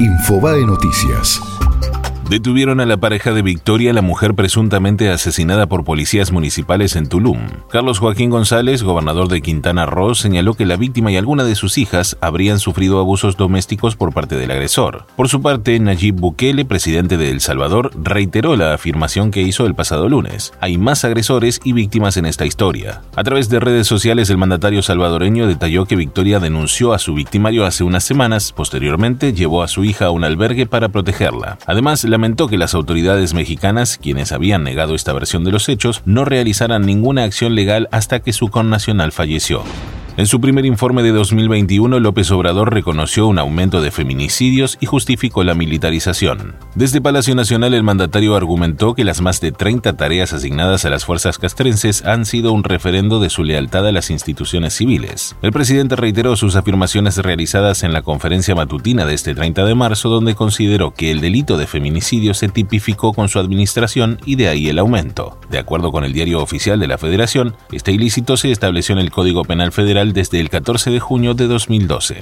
Infobae Noticias. Detuvieron a la pareja de Victoria, la mujer presuntamente asesinada por policías municipales en Tulum. Carlos Joaquín González, gobernador de Quintana Roo, señaló que la víctima y alguna de sus hijas habrían sufrido abusos domésticos por parte del agresor. Por su parte, Nayib Bukele, presidente de El Salvador, reiteró la afirmación que hizo el pasado lunes. Hay más agresores y víctimas en esta historia. A través de redes sociales, el mandatario salvadoreño detalló que Victoria denunció a su victimario hace unas semanas. Posteriormente, llevó a su hija a un albergue para protegerla. Además, lamentó que las autoridades mexicanas, quienes habían negado esta versión de los hechos, no realizaran ninguna acción legal hasta que su connacional falleció. En su primer informe de 2021, López Obrador reconoció un aumento de feminicidios y justificó la militarización. Desde Palacio Nacional, el mandatario argumentó que las más de 30 tareas asignadas a las fuerzas castrenses han sido un referendo de su lealtad a las instituciones civiles. El presidente reiteró sus afirmaciones realizadas en la conferencia matutina de este 30 de marzo, donde consideró que el delito de feminicidio se tipificó con su administración y de ahí el aumento. De acuerdo con el Diario Oficial de la Federación, este ilícito se estableció en el Código Penal Federal desde el 14 de junio de 2012.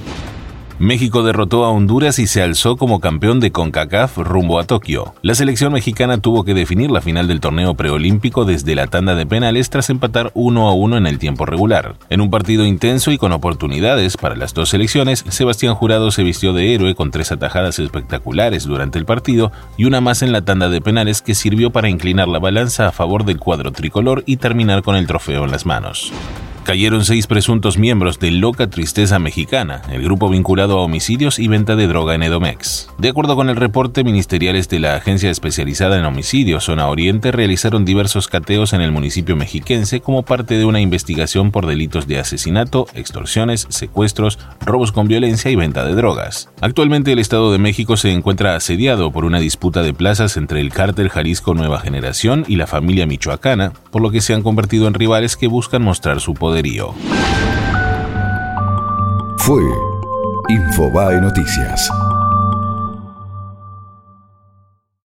México derrotó a Honduras y se alzó como campeón de CONCACAF rumbo a Tokio. La selección mexicana tuvo que definir la final del torneo preolímpico desde la tanda de penales tras empatar 1-1 en el tiempo regular. En un partido intenso y con oportunidades para las dos selecciones, Sebastián Jurado se vistió de héroe con 3 atajadas espectaculares durante el partido y una más en la tanda de penales que sirvió para inclinar la balanza a favor del cuadro tricolor y terminar con el trofeo en las manos. Cayeron 6 presuntos miembros de Loca Tristeza Mexicana, el grupo vinculado a homicidios y venta de droga en Edomex. De acuerdo con el reporte, ministeriales de la Agencia Especializada en Homicidios Zona Oriente realizaron diversos cateos en el municipio mexiquense como parte de una investigación por delitos de asesinato, extorsiones, secuestros, robos con violencia y venta de drogas. Actualmente el Estado de México se encuentra asediado por una disputa de plazas entre el cártel Jalisco Nueva Generación y la familia michoacana, por lo que se han convertido en rivales que buscan mostrar su poderío. Fue Infobae Noticias.